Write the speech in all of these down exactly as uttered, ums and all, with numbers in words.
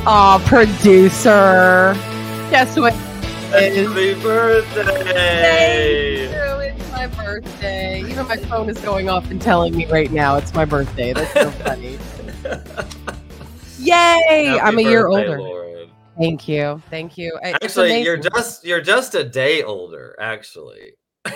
Oh, producer. Guess what? Happy birthday! Thank you. It's my birthday. Even my phone is going off and telling me right now it's my birthday. That's so funny. Yay! Happy I'm a year birthday, older. Lauren. Thank you. Thank you. It's Actually, amazing. you're just you're just a day older, actually.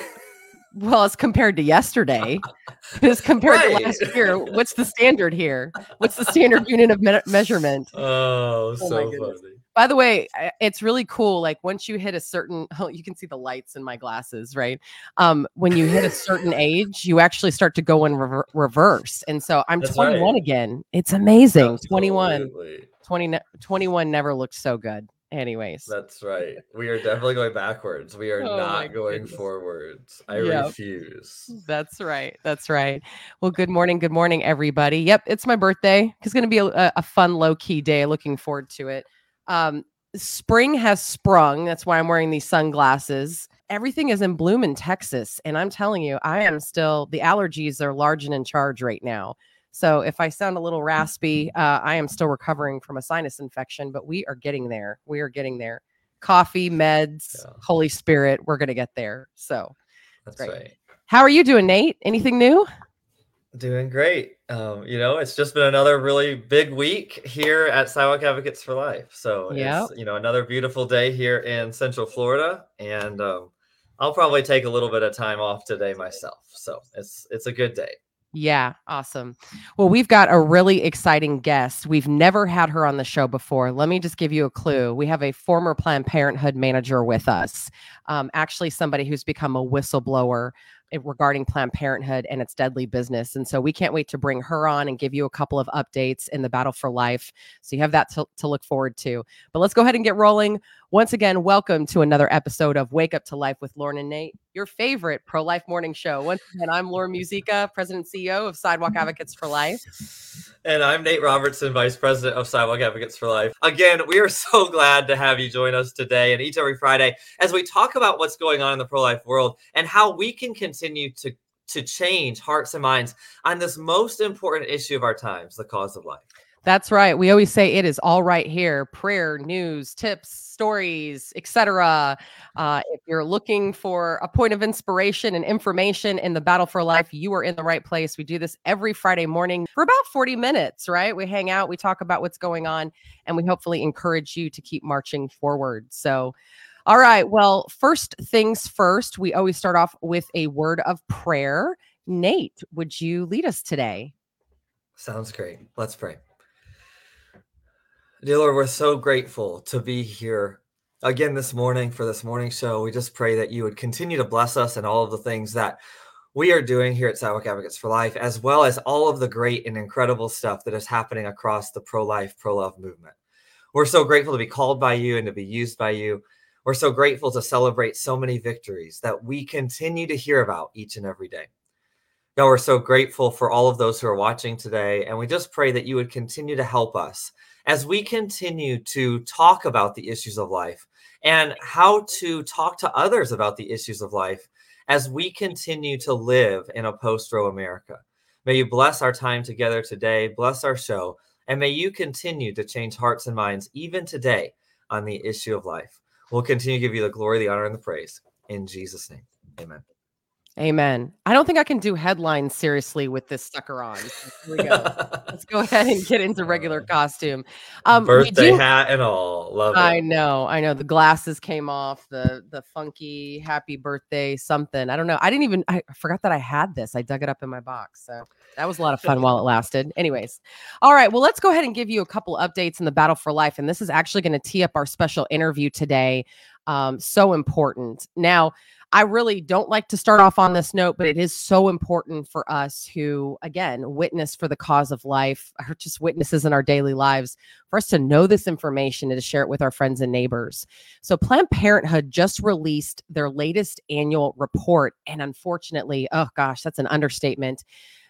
Well, as compared to yesterday, as compared Right. to last year, what's the standard here? What's the standard unit of me- measurement? Oh, Oh, so my goodness. funny. By the way, I- it's really cool. Like once you hit a certain, oh, you can see the lights in my glasses, right? Um, when you hit a certain age, you actually start to go in rever- reverse. And so I'm That's twenty-one right. again. It's amazing. twenty-one, Absolutely. twenty, twenty-one never looked so good. Anyways. That's right. We are definitely going backwards. We are Oh, my not going goodness. forwards. I Yep. refuse. That's right. That's right. Well, good morning. Good morning, everybody. Yep, it's my birthday. It's going to be a, a fun, low key day. Looking forward to it. Um, spring has sprung. That's why I'm wearing these sunglasses. Everything is in bloom in Texas. And I'm telling you, I am still, the allergies are large and in charge right now. So if I sound a little raspy, uh, I am still recovering from a sinus infection, but we are getting there. We are getting there. Coffee, meds, Yeah. Holy Spirit, we're going to get there. So That's great. right. How are you doing, Nate? Anything new? Doing great. Um, you know, it's just been another really big week here at Sidewalk Advocates for Life. So Yep. it's, you know, another beautiful day here in Central Florida. And um, I'll probably take a little bit of time off today myself. So it's it's a good day. Yeah, awesome. Well, we've got a really exciting guest. We've never had her on the show before. Let me just give you a clue. We have a former Planned Parenthood manager with us, um, actually somebody who's become a whistleblower regarding Planned Parenthood and its deadly business. And so we can't wait to bring her on and give you a couple of updates in the battle for life. So you have that to, to look forward to. But let's go ahead and get rolling. Once again, welcome to another episode of Wake Up to Life with Lauren and Nate, your favorite pro-life morning show. Once again, I'm Lauren Musica, President and C E O of Sidewalk Advocates for Life. And I'm Nate Robertson, Vice President of Sidewalk Advocates for Life. Again, we are so glad to have you join us today and each every Friday as we talk about what's going on in the pro-life world and how we can continue to, to change hearts and minds on this most important issue of our times, the cause of life. That's right. We always say it is all right here. Prayer, news, tips, stories, et cetera. Uh, if you're looking for a point of inspiration and information in the battle for life, you are in the right place. We do this every Friday morning for about forty minutes, right? We hang out, we talk about what's going on, and we hopefully encourage you to keep marching forward. So, all right. Well, first things first, we always start off with a word of prayer. Nate, would you lead us today? Sounds great. Let's pray. Dear Lord, we're so grateful to be here again this morning for this morning show. We just pray that you would continue to bless us and all of the things that we are doing here at Sidewalk Advocates for Life, as well as all of the great and incredible stuff that is happening across the pro-life, pro-love movement. We're so grateful to be called by you and to be used by you. We're so grateful to celebrate so many victories that we continue to hear about each and every day. God, we're so grateful for all of those who are watching today, and we just pray that you would continue to help us as we continue to talk about the issues of life and how to talk to others about the issues of life as we continue to live in a post-Roe America. May you bless our time together today, bless our show, and may you continue to change hearts and minds even today on the issue of life. We'll continue to give you the glory, the honor, and the praise. In Jesus' name, amen. Amen. I don't think I can do headlines seriously with this sucker on. So here we go. Let's go ahead and get into regular costume. Um, we Birthday do. hat and all. Love I it. know. I know. The glasses came off. The the funky happy birthday something. I don't know. I didn't even. I forgot that I had this. I dug it up in my box. So that was a lot of fun while it lasted. Anyways, all right. Well, let's go ahead and give you a couple updates in the battle for life, and this is actually going to tee up our special interview today. Um, so important. Now, I really don't like to start off on this note, but it is so important for us who, again, witness for the cause of life, or just witnesses in our daily lives, for us to know this information and to share it with our friends and neighbors. So Planned Parenthood just released their latest annual report. And unfortunately, oh gosh, that's an understatement.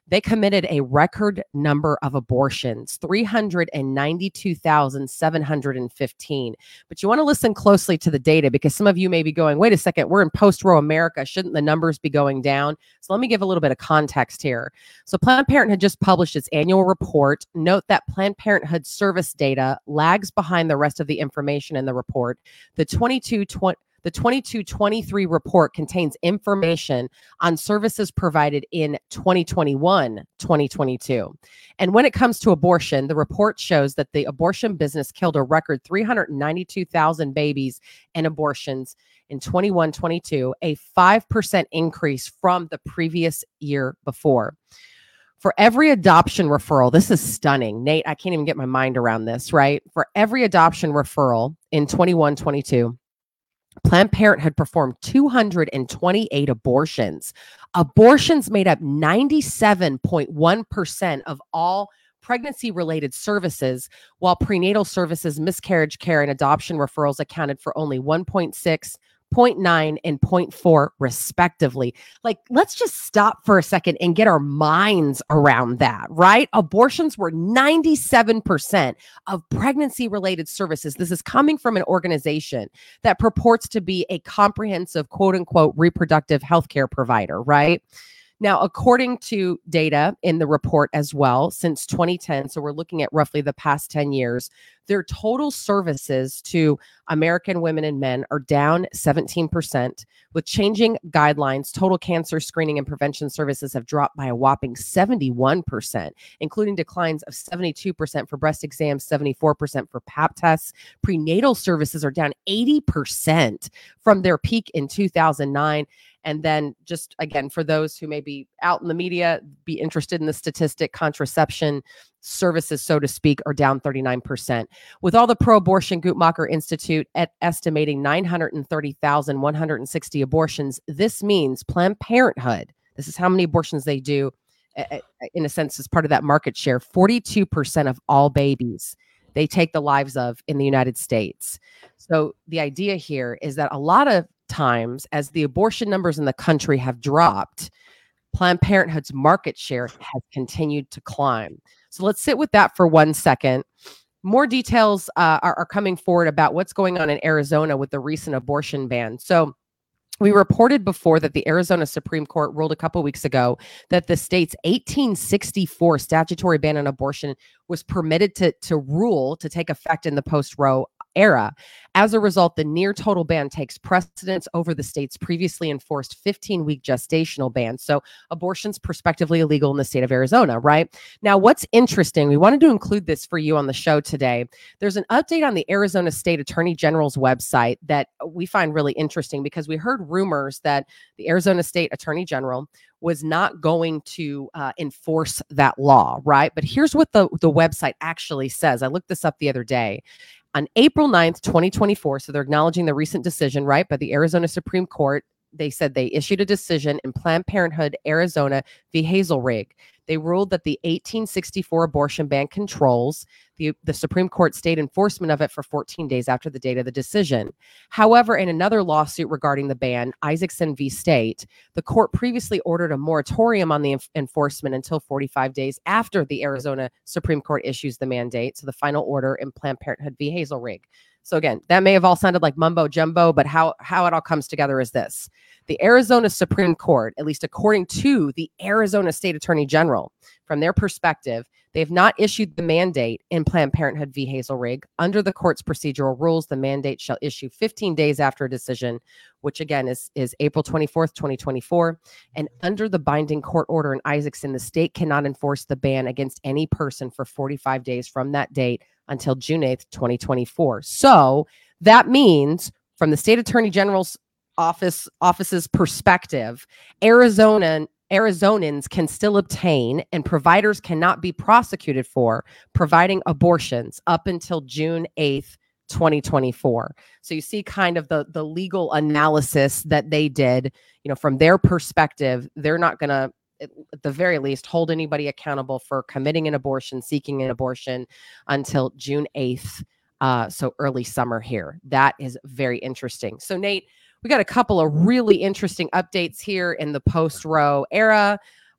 they committed a record number of abortions, three hundred ninety-two thousand seven hundred fifteen. But you want to listen closely to the data because some of you may be going, wait a second, we're in post-Roe America. Shouldn't the numbers be going down? So let me give a little bit of context here. So Planned Parenthood just published its annual report. Note that Planned Parenthood service data lags behind the rest of the information in the report. The twenty-two twenty The twenty-two twenty-three report contains information on services provided in twenty twenty-one twenty twenty-two. And when it comes to abortion, the report shows that the abortion business killed a record three hundred ninety-two thousand babies in abortions in twenty-one twenty-two, a five percent increase from the previous year before. For every adoption referral, this is stunning. Nate, I can't even get my mind around this, right? For every adoption referral in twenty-one twenty-two, Planned Parenthood performed two hundred twenty-eight abortions. Abortions made up ninety-seven point one percent of all pregnancy-related services, while prenatal services, miscarriage care, and adoption referrals accounted for only one point six, zero point nine, and zero point four respectively. Like, let's just stop for a second and get our minds around that, right? Abortions were ninety-seven percent of pregnancy-related services. This is coming from an organization that purports to be a comprehensive, quote unquote, reproductive healthcare provider, right? Now, according to data in the report as well, since twenty ten, so we're looking at roughly the past ten years, their total services to American women and men are down seventeen percent. With changing guidelines, total cancer screening and prevention services have dropped by a whopping seventy-one percent, including declines of seventy-two percent for breast exams, seventy-four percent for pap tests. Prenatal services are down eighty percent from their peak in two thousand nine. And then just again, for those who may be out in the media, be interested in the statistic, contraception services, so to speak, are down thirty-nine percent. With all the pro-abortion Guttmacher Institute at estimating nine hundred thirty thousand one hundred sixty abortions, this means Planned Parenthood, this is how many abortions they do, in a sense, as part of that market share, forty-two percent of all babies they take the lives of in the United States. So the idea here is that a lot of times, as the abortion numbers in the country have dropped, Planned Parenthood's market share has continued to climb. So let's sit with that for one second. More details uh, are, are coming forward about what's going on in Arizona with the recent abortion ban. So we reported before that the Arizona Supreme Court ruled a couple weeks ago that the state's eighteen sixty-four statutory ban on abortion was permitted to, to rule to take effect in the post-Roe era. As a result, the near total ban takes precedence over the state's previously enforced fifteen-week gestational ban. So abortion's prospectively illegal in the state of Arizona, right? Now, what's interesting, we wanted to include this for you on the show today. There's an update on the Arizona State Attorney General's website that we find really interesting because we heard rumors that the Arizona State Attorney General was not going to uh, enforce that law, right? But here's what the, the website actually says. I looked this up the other day. On April ninth, twenty twenty-four, so they're acknowledging the recent decision, right, by the Arizona Supreme Court. They said they issued a decision in Planned Parenthood, Arizona v. Hazelrig. They ruled that the eighteen sixty-four abortion ban controls. The, the Supreme Court stayed enforcement of it for fourteen days after the date of the decision. However, in another lawsuit regarding the ban, Isaacson v. State, the court previously ordered a moratorium on the enf- enforcement until forty-five days after the Arizona Supreme Court issues the mandate. So the final order in Planned Parenthood v. Hazelrig. So again, that may have all sounded like mumbo jumbo, but how, how it all comes together is this. The Arizona Supreme Court, at least according to the Arizona State Attorney General, from their perspective, they have not issued the mandate in Planned Parenthood v. Hazelrig. Under the court's procedural rules, the mandate shall issue fifteen days after a decision, which again is, is April twenty-fourth, twenty twenty-four. And under the binding court order in Isaacson, the state cannot enforce the ban against any person for forty-five days from that date until June eighth, twenty twenty-four. So that means from the state attorney general's office office's perspective, Arizona Arizonans can still obtain and providers cannot be prosecuted for providing abortions up until June eighth, twenty twenty-four. So you see kind of the, the legal analysis that they did, you know, from their perspective, they're not going to, at the very least, hold anybody accountable for committing an abortion, seeking an abortion until June eighth. Uh, so early summer here. That is very interesting. So Nate, we got a couple of really interesting updates here in the post-Roe era.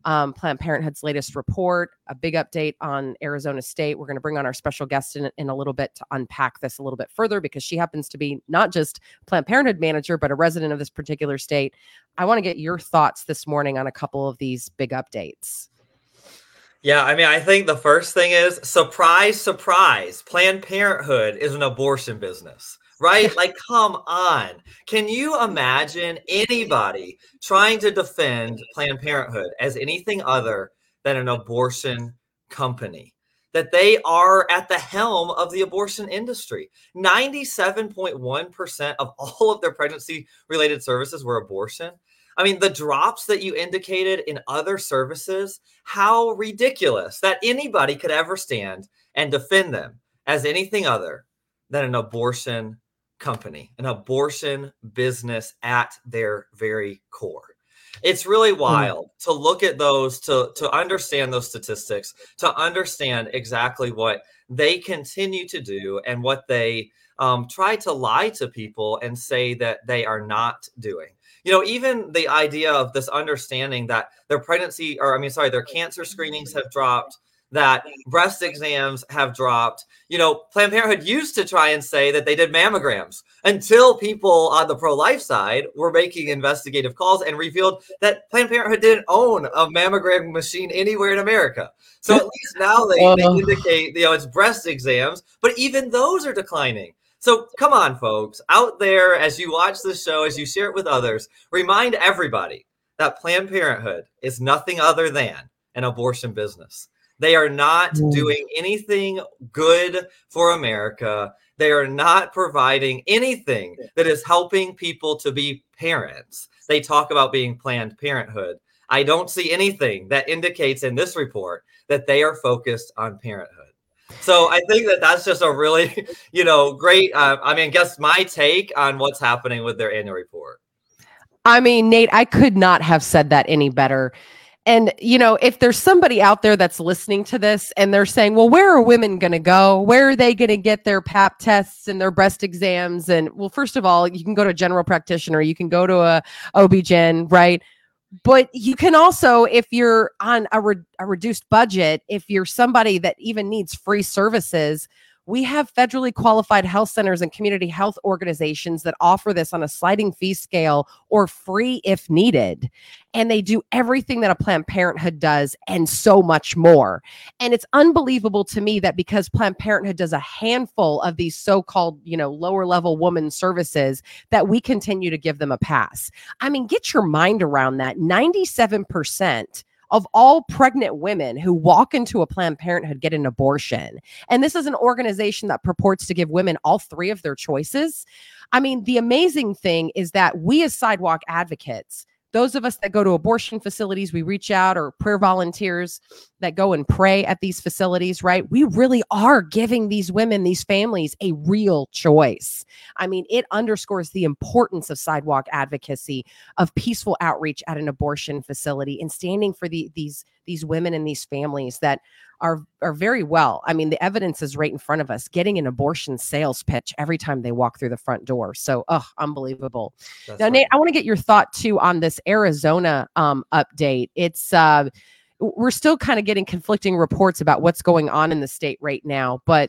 um, Planned Parenthood's latest report, a big update on Arizona State. We're going to bring on our special guest in, in a little bit to unpack this a little bit further, because she happens to be not just Planned Parenthood manager, but a resident of this particular state. I want to get your thoughts this morning on a couple of these big updates. Yeah, I mean, I think the first thing is, surprise, surprise, Planned Parenthood is an abortion business, right? Like, come on. Can you imagine anybody trying to defend Planned Parenthood as anything other than an abortion company? That they are at the helm of the abortion industry. ninety-seven point one percent of all of their pregnancy-related services were abortion. I mean, the drops that you indicated in other services, how ridiculous that anybody could ever stand and defend them as anything other than an abortion company, an abortion business at their very core. It's really wild mm. to look at those, to, to understand those statistics, to understand exactly what they continue to do and what they um, try to lie to people and say that they are not doing. You know, even the idea of this understanding that their pregnancy, or I mean, sorry, their cancer screenings have dropped, that breast exams have dropped. You know, Planned Parenthood used to try and say that they did mammograms until people on the pro-life side were making investigative calls and revealed that Planned Parenthood didn't own a mammogram machine anywhere in America. So at least now they, they indicate, you know, it's breast exams, but even those are declining. So come on, folks, out there, as you watch this show, as you share it with others, remind everybody that Planned Parenthood is nothing other than an abortion business. They are not mm. doing anything good for America. They are not providing anything that is helping people to be parents. They talk about being Planned Parenthood. I don't see anything that indicates in this report that they are focused on parenthood. So I think that that's just a really, you know, great, uh, I mean, guess my take on what's happening with their annual report. I mean, Nate, I could not have said that any better. And, you know, if there's somebody out there that's listening to this and they're saying, well, where are women going to go? Where are they going to get their pap tests and their breast exams? And, well, first of all, you can go to a general practitioner, you can go to a O B G Y N, right? But you can also, if you're on a, re- a reduced budget, if you're somebody that even needs free services, we have federally qualified health centers and community health organizations that offer this on a sliding fee scale or free if needed. And they do everything that a Planned Parenthood does and so much more. And it's unbelievable to me that because Planned Parenthood does a handful of these so-called, you know, lower level woman services, that we continue to give them a pass. I mean, get your mind around that. ninety-seven percent of all pregnant women who walk into a Planned Parenthood get an abortion. And this is an organization that purports to give women all three of their choices. I mean, the amazing thing is that we as sidewalk advocates, those of us that go to abortion facilities, we reach out, or prayer volunteers that go and pray at these facilities, right? We really are giving these women, these families, a real choice. I mean, it underscores the importance of sidewalk advocacy, of peaceful outreach at an abortion facility, and standing for the, these, these women and these families that are, are very well. I mean, the evidence is right in front of us, getting an abortion sales pitch every time they walk through the front door. So, oh, unbelievable. That's now, right. Nate, I want to get your thought too on this Arizona um, update. It's, uh, we're still kind of getting conflicting reports about what's going on in the state right now, but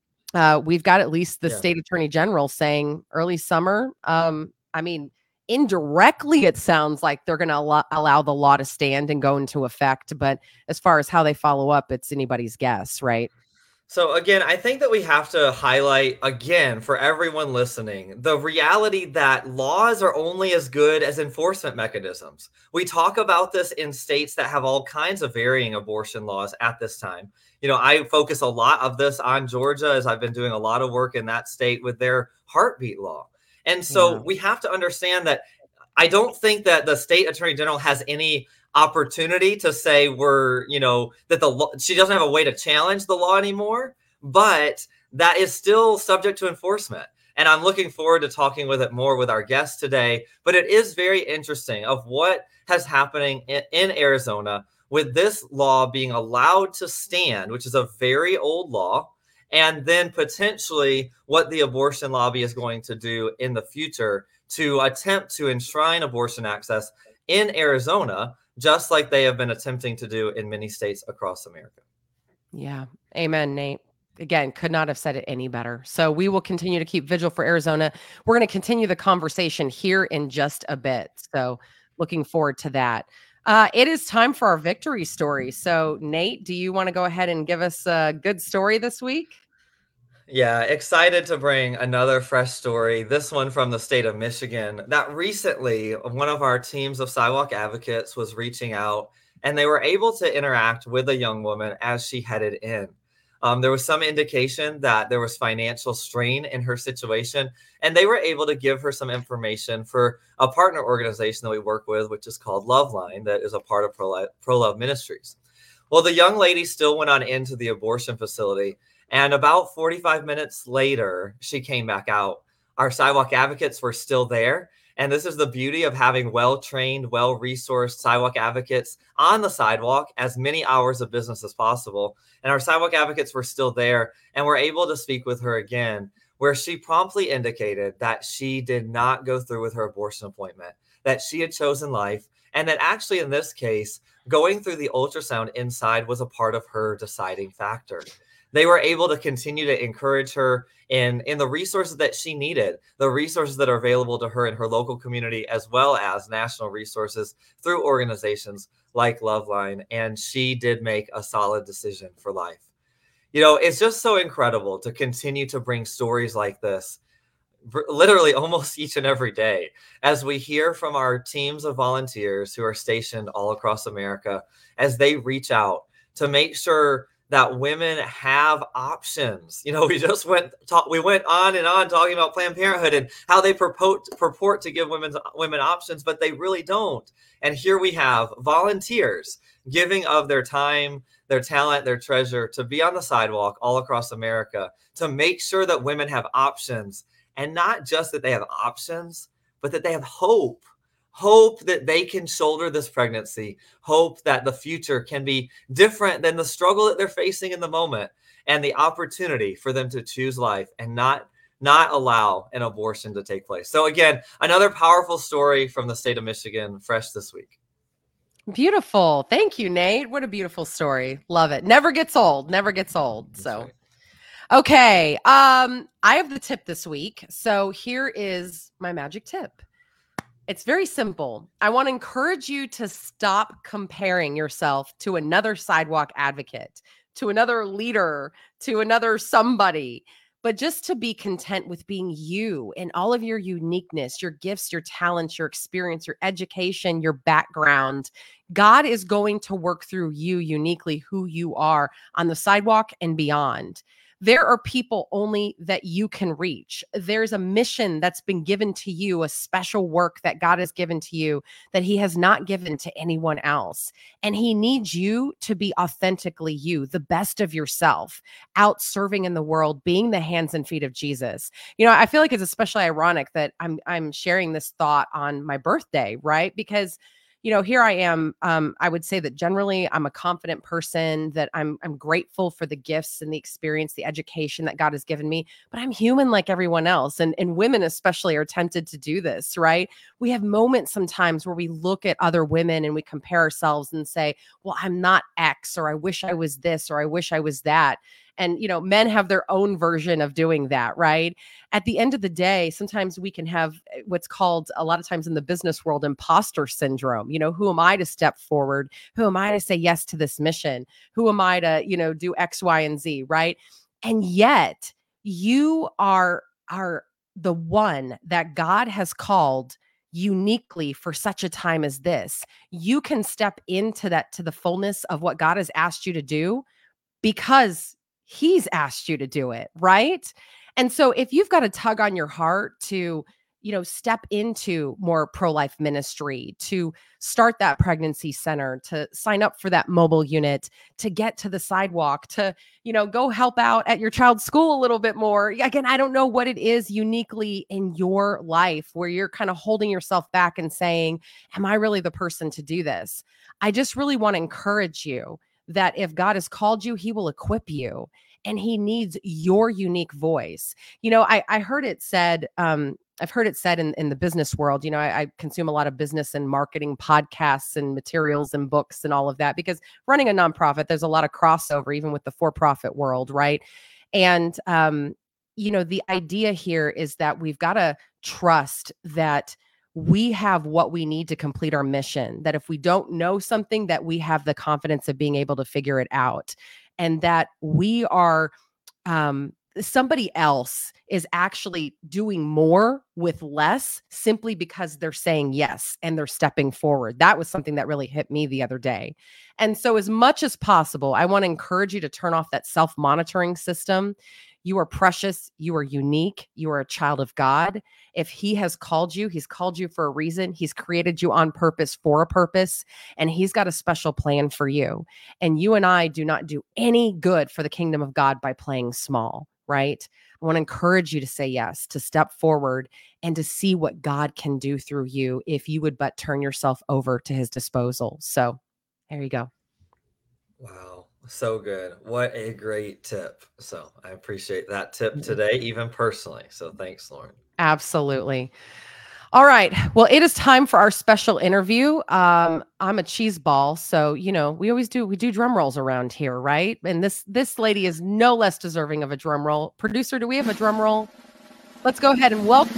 uh, we've got at least the yeah. state attorney general saying early summer. Um, I mean, indirectly, it sounds like they're going to allow, allow the law to stand and go into effect. But as far as how they follow up, it's anybody's guess, right? So again, I think that we have to highlight again for everyone listening, the reality that laws are only as good as enforcement mechanisms. We talk about this in states that have all kinds of varying abortion laws at this time. You know, I focus a lot of this on Georgia, as I've been doing a lot of work in that state with their heartbeat law. And so yeah. we have to understand that I don't think that the state attorney general has any opportunity to say we're, you know, that the law, she doesn't have a way to challenge the law anymore, but that is still subject to enforcement. And I'm looking forward to talking with it more with our guests today. But it is very interesting of what has happening in, in Arizona with this law being allowed to stand, which is a very old law, and then potentially what the abortion lobby is going to do in the future to attempt to enshrine abortion access in Arizona, just like they have been attempting to do in many states across America. Yeah. Amen, Nate. Again, could not have said it any better. So we will continue to keep vigil for Arizona. We're going to continue the conversation here in just a bit. So looking forward to that. Uh, it is time for our victory story. So Nate, do you want to go ahead and give us a good story this week? Yeah, excited to bring another fresh story, this one from the state of Michigan, that recently one of our teams of sidewalk advocates was reaching out and they were able to interact with a young woman as she headed in. Um, there was some indication that there was financial strain in her situation, and they were able to give her some information for a partner organization that we work with, which is called Loveline, that is a part of Pro, Pro Love Ministries. Well, the young lady still went on into the abortion facility, and about forty-five minutes later, she came back out. Our sidewalk advocates were still there. And this is the beauty of having well-trained, well-resourced sidewalk advocates on the sidewalk as many hours of business as possible. And our sidewalk advocates were still there and were able to speak with her again, where she promptly indicated that she did not go through with her abortion appointment, that she had chosen life, and that actually in this case, going through the ultrasound inside was a part of her deciding factor. They were able to continue to encourage her in, in the resources that she needed, the resources that are available to her in her local community, as well as national resources through organizations like Loveline. And she did make a solid decision for life. You know, it's just so incredible to continue to bring stories like this, literally almost each and every day, as we hear from our teams of volunteers who are stationed all across America, as they reach out to make sure that women have options. You know, we just went talk, we went on and on talking about Planned Parenthood and how they purport purport to give women women options, but they really don't. And here we have volunteers giving of their time, their talent, their treasure to be on the sidewalk all across America to make sure that women have options, and not just that they have options, but that they have hope. Hope that they can shoulder this pregnancy, hope that the future can be different than the struggle that they're facing in the moment, and the opportunity for them to choose life and not not allow an abortion to take place. So again, another powerful story from the state of Michigan, fresh this week. Beautiful. Thank you, Nate. What a beautiful story. Love it. Never gets old. Never gets old. That's so right. Okay. Um, I have the tip this week. So here is my magic tip. It's very simple. I want to encourage you to stop comparing yourself to another sidewalk advocate, to another leader, to another somebody, but just to be content with being you and all of your uniqueness, your gifts, your talents, your experience, your education, your background. God is going to work through you uniquely, who you are on the sidewalk and beyond. There are people only that you can reach. There's a mission that's been given to you, a special work that God has given to you that he has not given to anyone else. And he needs you to be authentically you, the best of yourself, out serving in the world, being the hands and feet of Jesus. You know, I feel like it's especially ironic that I'm I'm sharing this thought on my birthday, right? Because you know, here I am. Um, I would say that generally I'm a confident person, that I'm I'm grateful for the gifts and the experience, the education that God has given me, but I'm human like everyone else. And, and women especially are tempted to do this, right? We have moments sometimes where we look at other women and we compare ourselves and say, well, I'm not X, or I wish I was this, or I wish I was that. And, you know, men have their own version of doing that, right? At the end of the day, sometimes we can have what's called a lot of times in the business world, imposter syndrome. You know, who am I to step forward? Who am I to say yes to this mission? Who am I to, you know, do X, Y, and Z, right? And yet you are, are the one that God has called uniquely for such a time as this. You can step into that, to the fullness of what God has asked you to do, because he's asked you to do it, right? And so if you've got a tug on your heart to, you know, step into more pro-life ministry, to start that pregnancy center, to sign up for that mobile unit, to get to the sidewalk, to, you know, go help out at your child's school a little bit more. Again, I don't know what it is uniquely in your life where you're kind of holding yourself back and saying, am I really the person to do this? I just really want to encourage you that if God has called you, he will equip you, and he needs your unique voice. You know, I, I heard it said, um, I've heard it said in, in the business world, you know, I, I consume a lot of business and marketing podcasts and materials and books and all of that, because running a nonprofit, there's a lot of crossover, even with the for-profit world, right? And, um, you know, the idea here is that we've got to trust that we have what we need to complete our mission, that if we don't know something, that we have the confidence of being able to figure it out, and that we are, um, somebody else is actually doing more with less simply because they're saying yes and they're stepping forward. That was something that really hit me the other day. And so as much as possible, I want to encourage you to turn off that self-monitoring system. You are precious. You are unique. You are a child of God. If he has called you, he's called you for a reason. He's created you on purpose for a purpose, and he's got a special plan for you. And you and I do not do any good for the kingdom of God by playing small, right? I want to encourage you to say yes, to step forward and to see what God can do through you if you would but turn yourself over to his disposal. So there you go. Wow. So good. What a great tip. So I appreciate that tip today, even personally. So thanks, Lauren. Absolutely. All right. Well, it is time for our special interview. Um, I'm a cheese ball, so you know we always do we do drum rolls around here, right? And this this lady is no less deserving of a drum roll. Producer, do we have a drum roll? Let's go ahead and welcome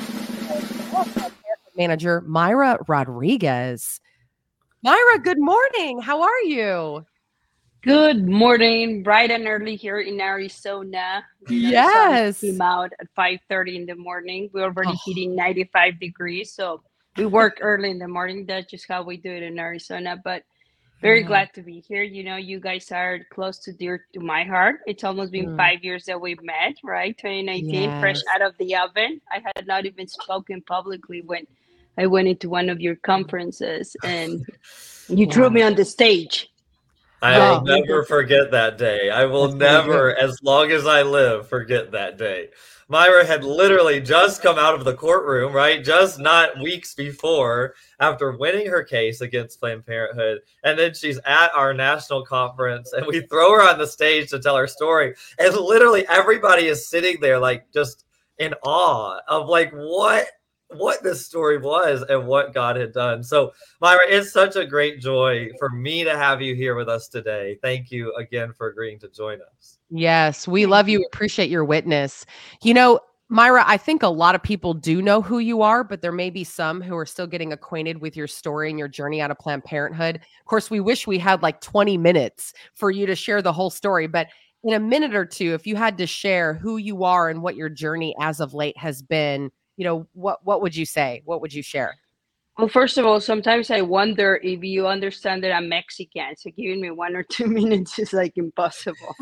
manager Mayra Rodriguez. Mayra, good morning. How are you? Good morning, bright and early here in Arizona. You know, yes, the sun came out at five thirty in the morning. We're already oh. hitting ninety-five degrees, so we work early in the morning. That's just how we do it in Arizona. But very yeah. glad to be here. You know, you guys are close to dear to my heart. It's almost been mm. five years that we've met, right? twenty nineteen, yes. fresh out of the oven. I had not even spoken publicly when I went into one of your conferences, and you wow. threw me on the stage. I will oh, never forget that day. I will That's never, as long as I live, forget that day. Mayra had literally just come out of the courtroom, right? Just not weeks before, after winning her case against Planned Parenthood. And then she's at our national conference, and we throw her on the stage to tell her story. And literally everybody is sitting there like just in awe of like what what this story was and what God had done. So Mayra, it's such a great joy for me to have you here with us today. Thank you again for agreeing to join us. Yes, we love you. Appreciate your witness. You know, Mayra, I think a lot of people do know who you are, but there may be some who are still getting acquainted with your story and your journey out of Planned Parenthood. Of course, we wish we had like twenty minutes for you to share the whole story, but in a minute or two, if you had to share who you are and what your journey as of late has been, you know, what, what would you say? What would you share? Well, first of all, sometimes I wonder if you understand that I'm Mexican. So giving me one or two minutes is like impossible.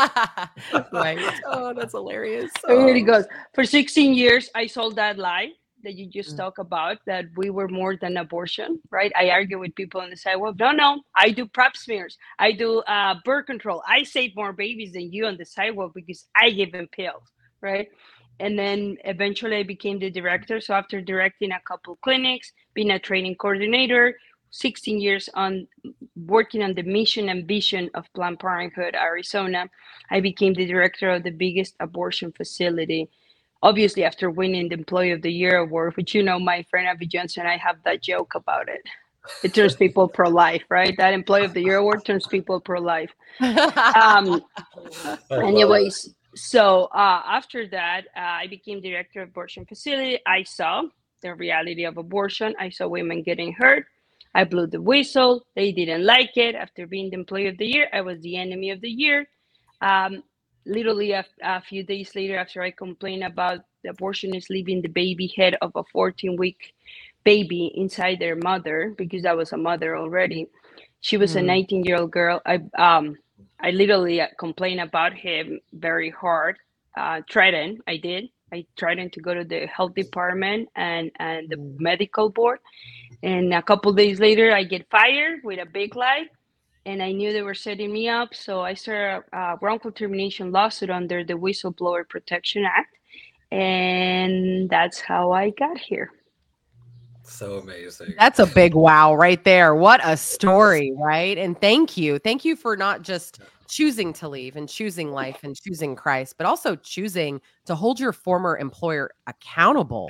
Right. Oh, that's hilarious. So here it goes. For sixteen years, I sold that lie that you just mm. talk about, that we were more than abortion, right? I argue with people on the sidewalk. No, no, I do prep smears. I do uh, birth control. I save more babies than you on the sidewalk because I give them pills, right? And then eventually I became the director. So after directing a couple clinics, being a training coordinator, sixteen years on working on the mission and vision of Planned Parenthood Arizona, I became the director of the biggest abortion facility. Obviously, after winning the Employee of the Year award, which, you know, my friend Abby Johnson and I have that joke about it. It turns people pro-life, right? That Employee of the Year award turns people pro-life. Um, anyways. So uh, after that, uh, I became director of abortion facility. I saw the reality of abortion. I saw women getting hurt. I blew the whistle. They didn't like it. After being the Employee of the Year, I was the Enemy of the Year. Um, literally a, a few days later, after I complained about the abortionist leaving the baby head of a fourteen-week baby inside their mother, because I was a mother already. She was mm. a nineteen-year-old girl. I um. I literally complained about him very hard. Uh, threatened, I did. I threatened to go to the health department and, and the medical board. And a couple days later, I get fired with a big lie. And I knew they were setting me up. So I started a wrongful termination lawsuit under the Whistleblower Protection Act. And that's how I got here. So amazing. That's a big wow right there. What a story, right? And thank you. Thank you for not just choosing to leave and choosing life and choosing Christ, but also choosing to hold your former employer accountable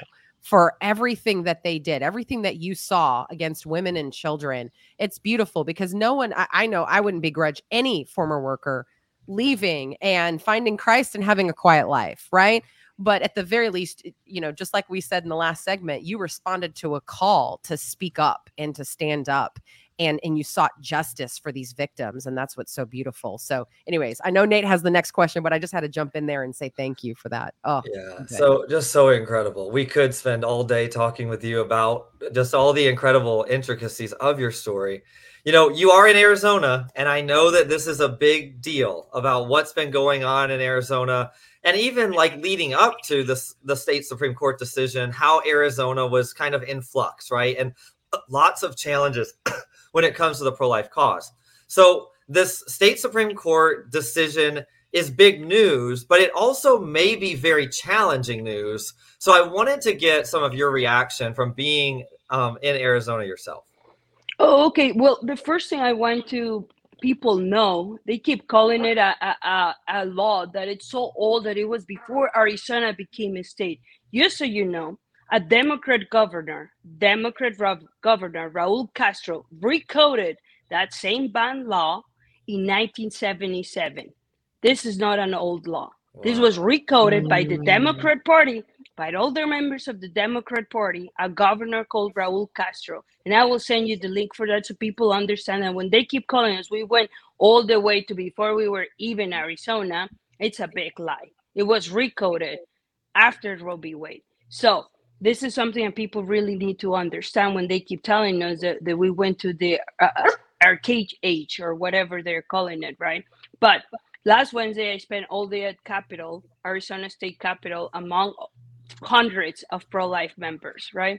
for everything that they did, everything that you saw against women and children. It's beautiful because no one, I, I know I wouldn't begrudge any former worker leaving and finding Christ and having a quiet life, right? But at the very least, you know, just like we said in the last segment, you responded to a call to speak up and to stand up. And, and you sought justice for these victims. And that's what's so beautiful. So anyways, I know Nate has the next question, but I just had to jump in there and say thank you for that. Oh, yeah. okay. So just so incredible. We could spend all day talking with you about just all the incredible intricacies of your story. You know, you are in Arizona, and I know that this is a big deal about what's been going on in Arizona. And even like leading up to this, the state Supreme Court decision, how Arizona was kind of in flux, right? And lots of challenges when it comes to the pro-life cause. So this state Supreme Court decision is big news, but it also may be very challenging news. So I wanted to get some of your reaction from being um, in Arizona yourself. Oh, okay. Well, the first thing I want to people know, they keep calling it a, a, a, a law that it's so old that it was before Arizona became a state. Just so you know, a Democrat governor, Democrat governor Raul Castro recoded that same ban law in nineteen seventy-seven. This is not an old law. Wow. This was recoded mm. by the Democrat Party, by all the members of the Democrat Party, a governor called Raul Castro. And I will send you the link for that so people understand that when they keep calling us, we went all the way to before we were even Arizona. It's a big lie. It was recoded after Roe v. Wade. So this is something that people really need to understand when they keep telling us that, that we went to the uh, archaic age or whatever they're calling it, right? But last Wednesday, I spent all day at Capitol, Arizona State Capitol, among hundreds of pro-life members, right?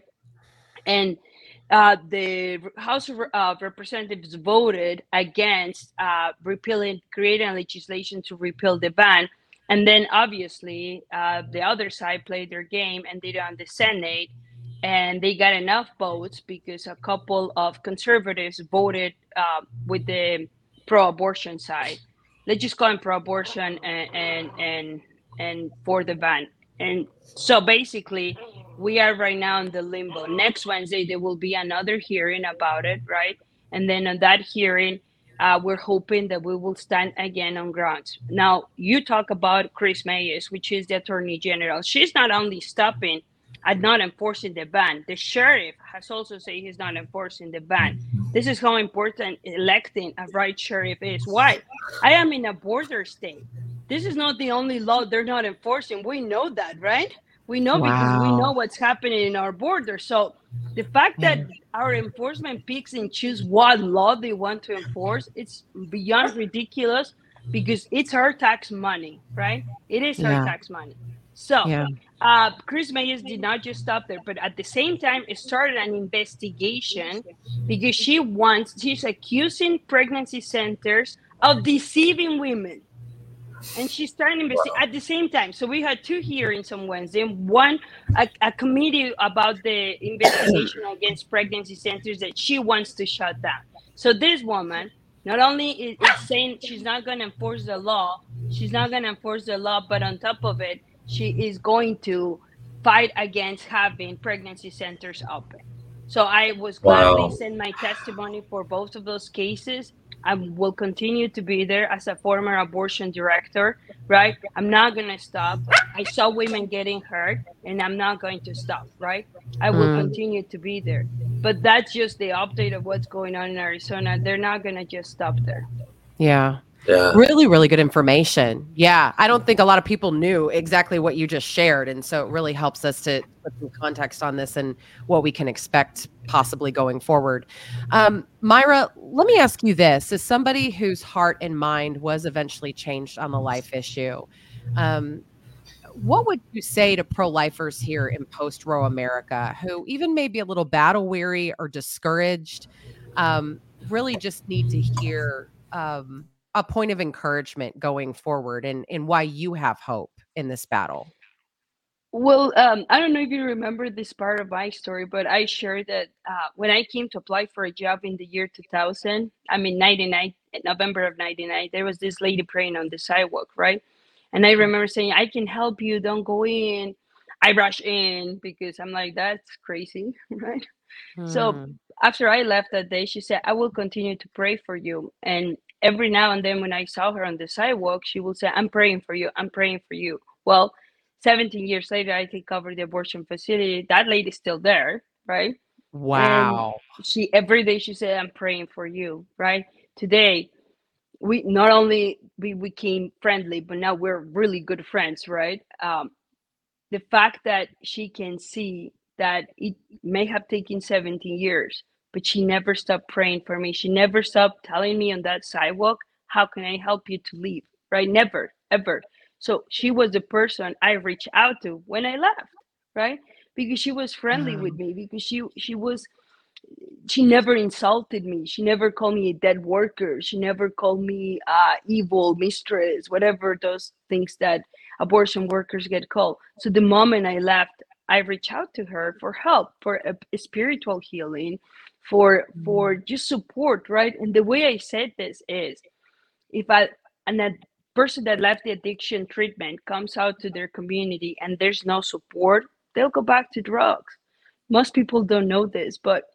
And uh, the House of uh, Representatives voted against uh, repealing, creating legislation to repeal the ban. And then obviously uh, the other side played their game and did it on the Senate, and they got enough votes because a couple of conservatives voted uh, with the pro-abortion side. Let's just call them pro-abortion and and and and for the ban. And so basically, we are right now in the limbo. Next Wednesday, there will be another hearing about it, right? And then on that hearing, uh, we're hoping that we will stand again on grounds. Now, you talk about Chris Mayes, which is the Attorney General. She's not only stopping at not enforcing the ban, the sheriff has also said he's not enforcing the ban. This is how important electing a right sheriff is. Why? I am in a border state. This is not the only law they're not enforcing. We know that, right? We know wow. because we know what's happening in our border. So the fact that our enforcement picks and choose what law they want to enforce, it's beyond ridiculous because it's our tax money, right? It is yeah. our tax money. So yeah. uh, Chris Mayes did not just stop there, but at the same time, it started an investigation because she wants, she's accusing pregnancy centers of deceiving women. And she's starting to investigate wow. at the same time. So we had two hearings on Wednesday. One, a, a committee about the investigation against pregnancy centers that she wants to shut down. So this woman not only is, is saying she's not going to enforce the law, she's not going to enforce the law, but on top of it, she is going to fight against having pregnancy centers open. So I was glad wow. they sent my testimony for both of those cases. I will continue to be there as a former abortion director, right? I'm not going to stop. I saw women getting hurt, and I'm not going to stop, right? I will mm. continue to be there. But that's just the update of what's going on in Arizona. They're not going to just stop there. Yeah. Yeah. Really, really good information. Yeah. I don't think a lot of people knew exactly what you just shared. And so it really helps us to put some context on this and what we can expect possibly going forward. Um, Mayra, let me ask you this. As somebody whose heart and mind was eventually changed on the life issue, um, what would you say to pro-lifers here in post-Roe America who even may be a little battle weary or discouraged, um, really just need to hear um, a point of encouragement going forward and, and why you have hope in this battle? Well, um, I don't know if you remember this part of my story, but I shared that uh, when I came to apply for a job in the year two thousand, I mean, ninety-nine, November of ninety-nine, there was this lady praying on the sidewalk, right? And I remember saying, I can help you, don't go in. I rush in because I'm like, that's crazy, right? So Hmm. after I left that day, she said, I will continue to pray for you. And every now and then when I saw her on the sidewalk, she will say, I'm praying for you. I'm praying for you. Well, seventeen years later, I take over the abortion facility. That lady's still there, right? And Wow. she every day she said, I'm praying for you, right? Today, we not only we became friendly, but now we're really good friends, right? Um, the fact that she can see that it may have taken seventeen years, but she never stopped praying for me. She never stopped telling me on that sidewalk, how can I help you to leave? Right? Never, ever. So she was the person I reached out to when I left, right? Because she was friendly with Wow. me, because she she was she never insulted me. She never called me a dead worker. She never called me uh, evil mistress, whatever those things that abortion workers get called. So the moment I left, I reached out to her for help, for a, a spiritual healing, for for Mm. just support, right? And the way I said this is, if I and that person that left the addiction treatment comes out to their community and there's no support, they'll go back to drugs. Most people don't know this, but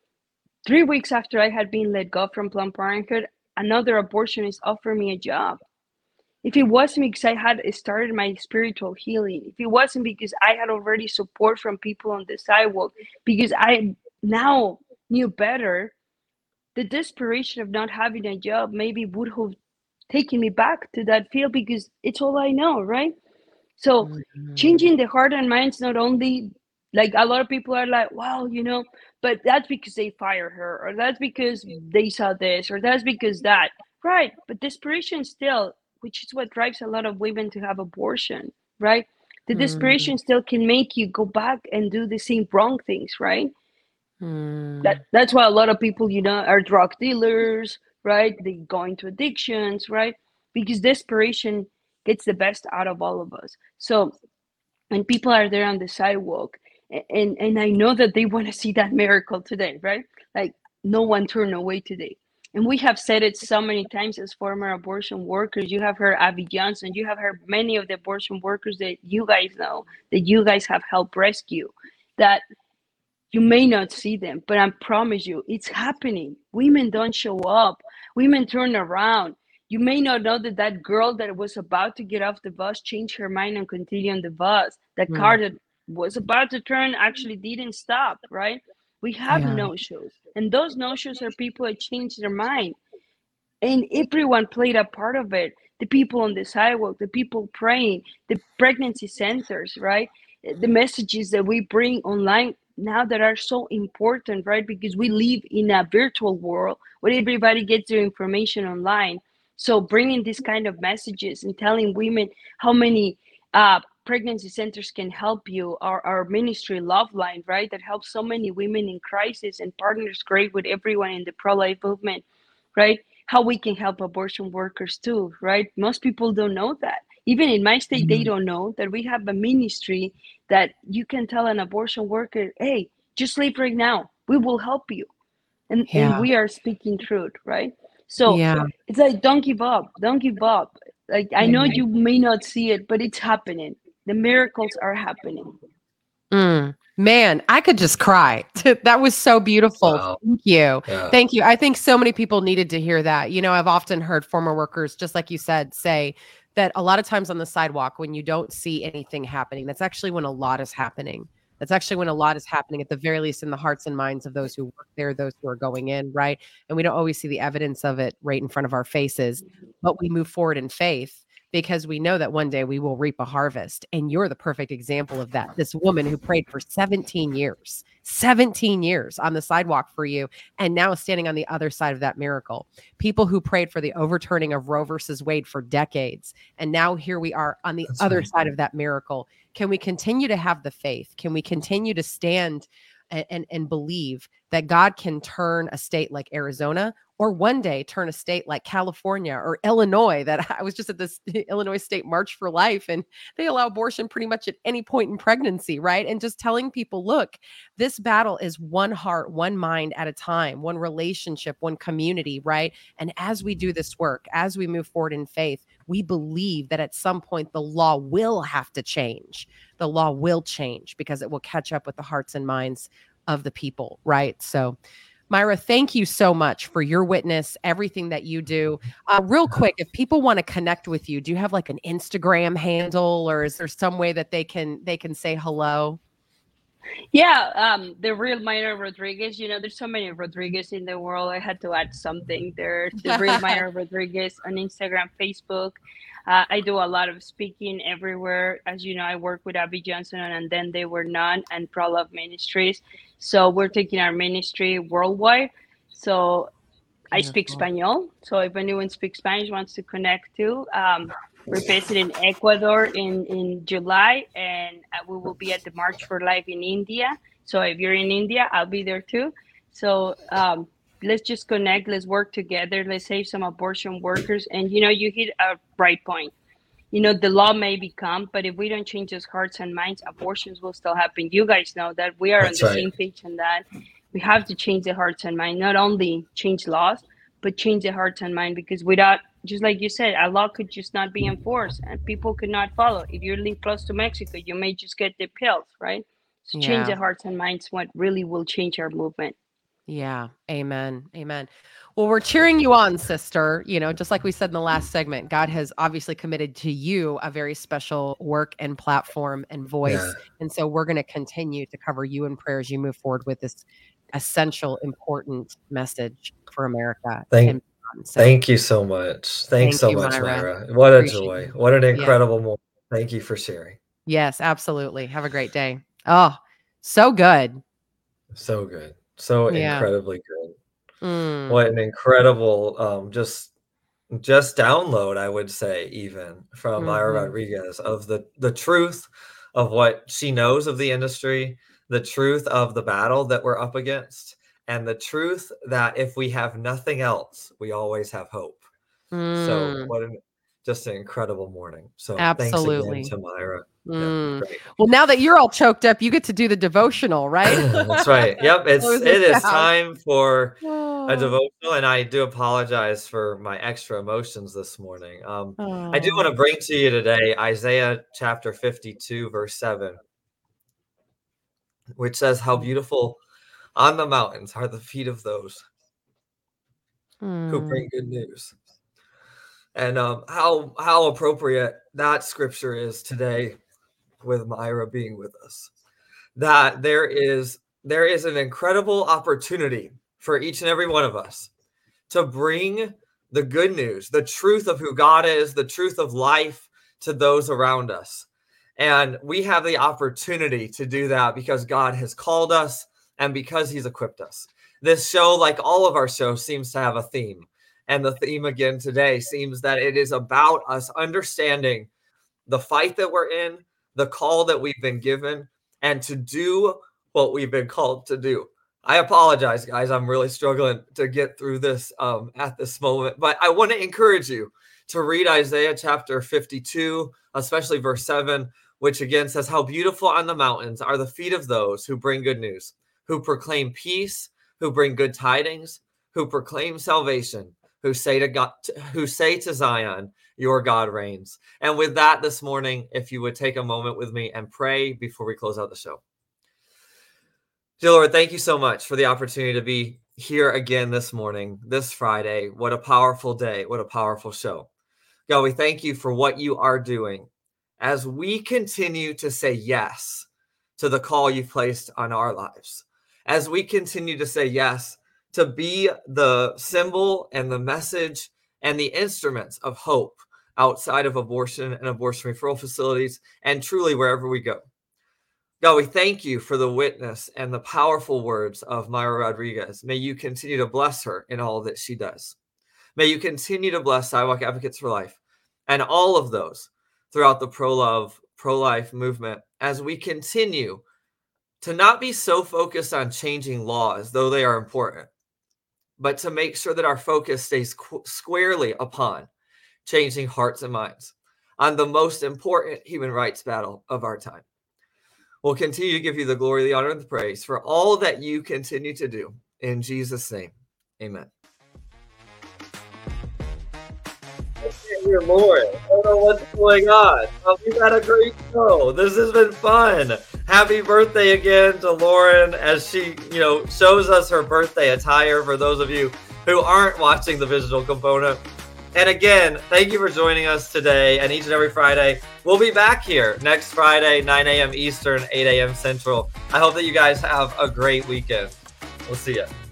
three weeks after I had been let go from Planned Parenthood, another abortionist offered me a job. If it wasn't because I had started my spiritual healing, if it wasn't because I had already support from people on the sidewalk, because I now knew better, the desperation of not having a job maybe would have taken me back to that field because it's all I know, right? So Mhm. changing the heart and minds, not only like a lot of people are like, well, you know, but that's because they fire her, or that's because they saw this, or that's because that. Right. But desperation still, which is what drives a lot of women to have abortion, right? The Mm. desperation still can make you go back and do the same wrong things, right? That Mm. that's why a lot of people, you know, are drug dealers, right? They go into addictions, right? Because desperation gets the best out of all of us. So and people are there on the sidewalk, and and I know that they want to see that miracle today, right? Like, no one turned away today. And we have said it so many times as former abortion workers. You have heard Abby Johnson, you have heard many of the abortion workers that you guys know, that you guys have helped rescue, that you may not see them, but I promise you, it's happening. Women don't show up. Women turn around. You may not know that that girl that was about to get off the bus changed her mind and continued on the bus. That car Mm. that was about to turn actually didn't stop, right? We have Yeah. no-shows. And those no-shows are people that change their mind. And everyone played a part of it. The people on the sidewalk, the people praying, the pregnancy centers, right? The messages that we bring online now that are so important, right? Because we live in a virtual world where everybody gets their information online. So bringing this kind of messages and telling women how many uh, pregnancy centers can help you, our, our ministry Loveline, right? That helps so many women in crisis and partners great with everyone in the pro-life movement, right? How we can help abortion workers too, right? Most people don't know that. Even in my state, they Mm. don't know that we have a ministry that you can tell an abortion worker, hey, just leave right now. We will help you. And and Yeah. we are speaking truth, right? So Yeah. it's like, don't give up. Don't give up. Like, I know Yeah. you may not see it, but it's happening. The miracles are happening. Mm. Man, I could just cry. That was so beautiful. Wow. Thank you. Yeah. Thank you. I think so many people needed to hear that. You know, I've often heard former workers, just like you said, say that a lot of times on the sidewalk, when you don't see anything happening, that's actually when a lot is happening. That's actually when a lot is happening, at the very least in the hearts and minds of those who work there, those who are going in, right? And we don't always see the evidence of it right in front of our faces, but we move forward in faith because we know that one day we will reap a harvest. And you're the perfect example of that. This woman who prayed for seventeen years, seventeen years on the sidewalk for you, and now standing on the other side of that miracle. People who prayed for the overturning of Roe versus Wade for decades. And now here we are on the That's other right. side of that miracle. Can we continue to have the faith? Can we continue to stand and, and, and believe that God can turn a state like Arizona, or one day turn a state like California or Illinois? That I was just at this Illinois State March for Life, and they allow abortion pretty much at any point in pregnancy, right? And just telling people, look, this battle is one heart, one mind at a time, one relationship, one community, right? And as we do this work, as we move forward in faith, we believe that at some point the law will have to change. the law will change because it will catch up with the hearts and minds of the people, right? So Myra, thank you so much for your witness, everything that you do. Uh, real quick, if people want to connect with you, do you have like an Instagram handle, or is there some way that they can they can say hello? Yeah, um, the real Myra Rodriguez. You know, there's so many Rodriguez in the world. I had to add something there. The real Myra Rodriguez on Instagram, Facebook. Uh, I do a lot of speaking everywhere. As you know, I work with Abby Johnson and Then They Were None and Pro Love Ministries. So we're taking our ministry worldwide. So I speak Spanish. So if anyone speaks Spanish, wants to connect too, um, we're based in Ecuador in, in July, and we will be at the March for Life in India. So if you're in India, I'll be there too. So um, let's just connect. Let's work together. Let's save some abortion workers. And, you know, you hit a right point. You know, the law may become, but if we don't change those hearts and minds, abortions will still happen. You guys know that we are That's on the right. same page on that. We have to change the hearts and mind, not only change laws, but change the hearts and mind, because without, just like you said, a law could just not be enforced and people could not follow. If you live close to Mexico, you may just get the pills, right? So Yeah. change the hearts and minds, what really will change our movement. Yeah. Amen. Amen. Well, we're cheering you on, sister. You know, just like we said in the last segment, God has obviously committed to you a very special work and platform and voice. Yeah. And so we're going to continue to cover you in prayer as you move forward with this essential, important message for America. Thank, and so, thank you so much. Thanks Thank so you, much, Myra. Myra. What a Appreciate joy. you. What an Yeah. incredible moment. Thank you for sharing. Yes, absolutely. Have a great day. Oh, so good. So good. So Yeah. incredibly good. Mm. What an incredible um just just download, I would say, even from Myra Mhm. Rodriguez, of the the truth of what she knows of the industry, the truth of the battle that we're up against, and the truth that if we have nothing else, we always have hope. So Mm. what an just an incredible morning. So thanks again Absolutely. to Myra. Yeah, Mm. great. Well, now that you're all choked up, you get to do the devotional, right? That's right. Yep, it's Close it us is out. time for a Oh. devotional, and I do apologize for my extra emotions this morning. Um, I do Oh. want to bring to you today Isaiah chapter fifty-two, verse seven, which says, "How beautiful on the mountains are the feet of those who Mm. bring good news." And um, how how appropriate that scripture is today with Myra being with us. That there is there is an incredible opportunity for each and every one of us to bring the good news, the truth of who God is, the truth of life to those around us. And we have the opportunity to do that because God has called us and because he's equipped us. This show, like all of our shows, seems to have a theme. And the theme again today seems that it is about us understanding the fight that we're in, the call that we've been given, and to do what we've been called to do. I apologize, guys. I'm really struggling to get through this um, at this moment, but I want to encourage you to read Isaiah chapter fifty-two, especially verse seven, which again says, "How beautiful on the mountains are the feet of those who bring good news, who proclaim peace, who bring good tidings, who proclaim salvation, who say to God, who say to Zion, your God reigns." And with that this morning, if you would take a moment with me and pray before we close out the show. Dear Lord, thank you so much for the opportunity to be here again this morning, this Friday. What a powerful day. What a powerful show. God, we thank you for what you are doing as we continue to say yes to the call you've placed on our lives, as we continue to say yes to be the symbol and the message and the instruments of hope outside of abortion and abortion referral facilities and truly wherever we go. God, we thank you for the witness and the powerful words of Myra Rodriguez. May you continue to bless her in all that she does. May you continue to bless Sidewalk Advocates for Life and all of those throughout the pro-love, pro-life movement as we continue to not be so focused on changing laws, though they are important, but to make sure that our focus stays qu- squarely upon changing hearts and minds on the most important human rights battle of our time. We'll continue to give you the glory, the honor, and the praise for all that you continue to do. In Jesus' name, amen. can't hear Lauren. I don't know what's going on. Um, we've had a great show. This has been fun. Happy birthday again to Lauren as she, you know, shows us her birthday attire for those of you who aren't watching the visual component. And again, thank you for joining us today and each and every Friday. We'll be back here next Friday, nine a.m. Eastern, eight a.m. Central. I hope that you guys have a great weekend. We'll see you.